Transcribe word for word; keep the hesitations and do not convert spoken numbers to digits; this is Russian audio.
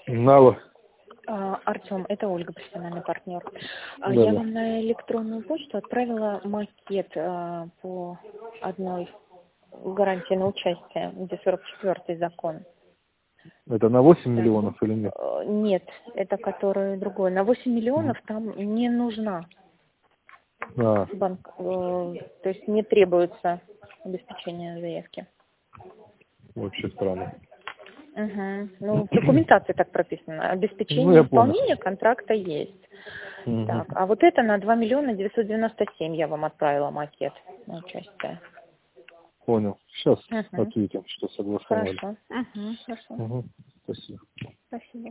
Алло. А, Артем, это Ольга, профессиональный партнер. А, Да, Я да. вам на электронную почту отправила макет а, по одной гарантии на участие, где сорок четвёртый закон. Это на восемь Так. миллионов или нет? Э, Нет, это который другой. На восемь миллионов Мгм. там не нужна А, банк, э, то есть не требуется обеспечение заявки. вообще странно. Угу. Ну, в документации так прописано. Ну, Обеспечение я понял. исполнения контракта есть. Мгм. Так, а вот это на два миллиона девятьсот девяносто семь я вам отправила макет на участие. Понял. Сейчас Угу. ответим, что согласовали. Хорошо. Угу. Хорошо. Угу. Спасибо. Спасибо.